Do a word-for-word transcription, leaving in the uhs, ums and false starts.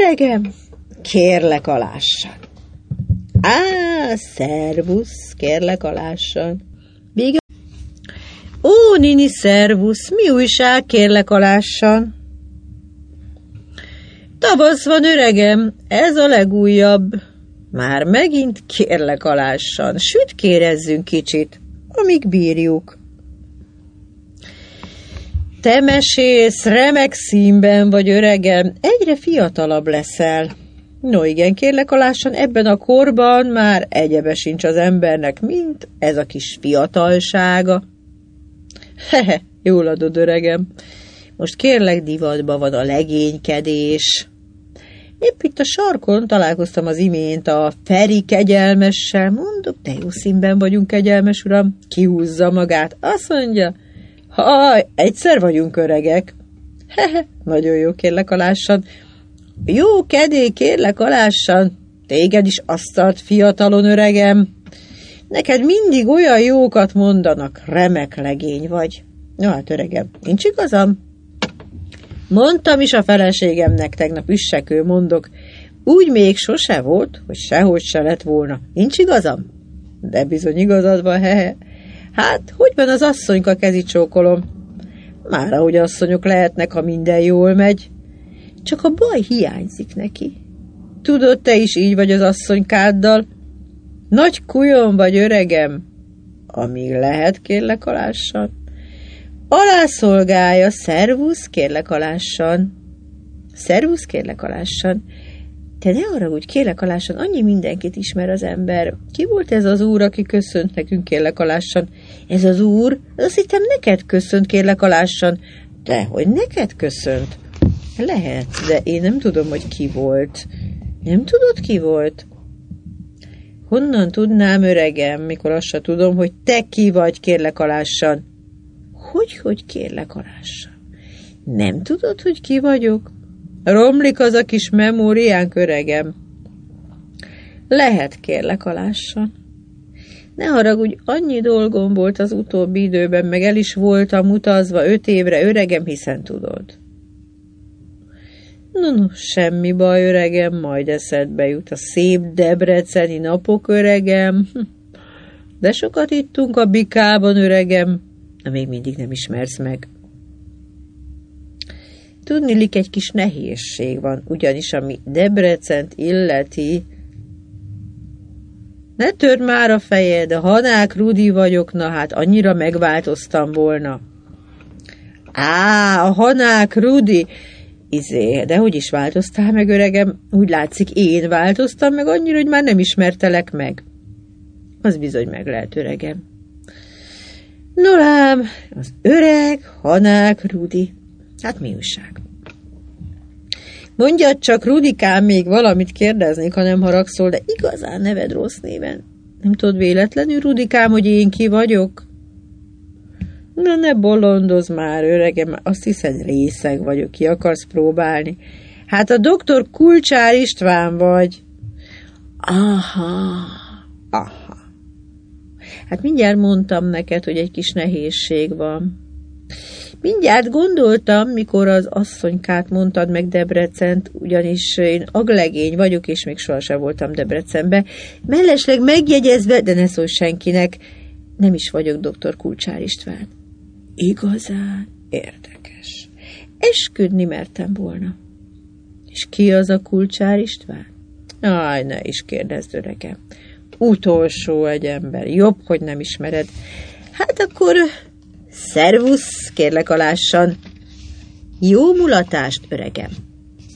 Öregem, kérlek alássan. Á, szervusz, kérlek alássan. Vége. Ó, nini, szervusz, mi újság, kérlek alássan? Tavasz van, öregem, ez a legújabb. Már megint kérlek alássan, süt kérezzünk kicsit, amíg bírjuk. Te mesélsz, remek színben vagy, öregem, egyre fiatalabb leszel. No igen, kérlek alássan, ebben a korban már egyebe sincs az embernek, mint ez a kis fiatalsága. Hehe, jól adod, öregem. Most kérlek, divatban van a legénykedés. Épp itt a sarkon találkoztam az imént a Feri kegyelmessel. Mondok, de jó színben vagyunk, kegyelmes uram. Kihúzza magát. Azt mondja, haj, egyszer vagyunk öregek. Hehe, nagyon jó, kérlek alássan. Jó kedély, kérlek alássan. Téged is azt tart fiatalon, öregem. Neked mindig olyan jókat mondanak, remek legény vagy. Na hát, öregem, nincs igazam? Mondtam is a feleségemnek, tegnap üssekül mondok, úgy még sose volt, hogy sehogy se lett volna. Nincs igazam? De bizony igazad van, hehe. Hát, hogy van az asszonyka, kezi csókolom? Már ahogy asszonyok lehetnek, ha minden jól megy. Csak a baj hiányzik neki. Tudod, te is így vagy az asszonykáddal? Nagy kujon vagy, öregem? Amíg lehet, kérlek alássan. Alászolgálja, szervusz, kérlek alássan. Szervusz, kérlek alássan. Te ne haragudj, kérlek alássan, annyi mindenkit ismer az ember. Ki volt ez az úr, aki köszönt nekünk, kérlek alássan? Ez az úr? Azt hittem, neked köszönt, kérlek alássan. Dehogy neked köszönt. Lehet, de én nem tudom, hogy ki volt. Nem tudod, ki volt? Honnan tudnám, öregem, mikor azt se tudom, hogy te ki vagy, kérlek alássan? Hogy, hogy kérlek alássan? Nem tudod, hogy ki vagyok? Romlik az a kis memóriánk, öregem. Lehet, kérlek alássan. Ne haragudj, annyi dolgom volt az utóbbi időben, meg el is voltam utazva öt évre, öregem, hiszen tudod. No, no, semmi baj, öregem, majd eszedbe jut a szép debreceni napok, öregem. De sokat ittunk a bikában, öregem, de még mindig nem ismersz meg. Tudniillik, egy kis nehézség van, ugyanis ami Debrecent illeti. Ne törd már a fejed, a Hanák Rudi vagyok, na hát annyira megváltoztam volna. Á, a Hanák Rudi! Izé, de hogy is változtál meg, öregem? Úgy látszik, én változtam meg annyira, hogy már nem ismertelek meg. Az bizony meg lehet, öregem. No lám, az öreg Hanák Rudi. Hát mi újság? Mondjad csak, Rudikám, még valamit kérdeznék, ha nem haragszol, de igazán neved rossz néven. Nem tudod véletlenül, Rudikám, hogy én ki vagyok? Na, ne bolondozz már, öregem, azt hiszed, részeg vagyok, ki akarsz próbálni. Hát a doktor Kulcsár István vagy. Aha, aha. Hát mindjárt mondtam neked, hogy egy kis nehézség van. Mindjárt gondoltam, mikor az asszonykát mondtad meg Debrecent, ugyanis én aglegény vagyok, és még sohasem voltam Debrecenbe. Mellesleg megjegyezve, de ne szólj senkinek, nem is vagyok doktor Kulcsár István. Igazán érdekes. Esküdni mertem volna. És ki az a Kulcsár István? Aj, ne is kérdezd, öregem. Utolsó egy ember. Jobb, hogy nem ismered. Hát akkor szervusz, kérlek alássan. Jó mulatást, öregem.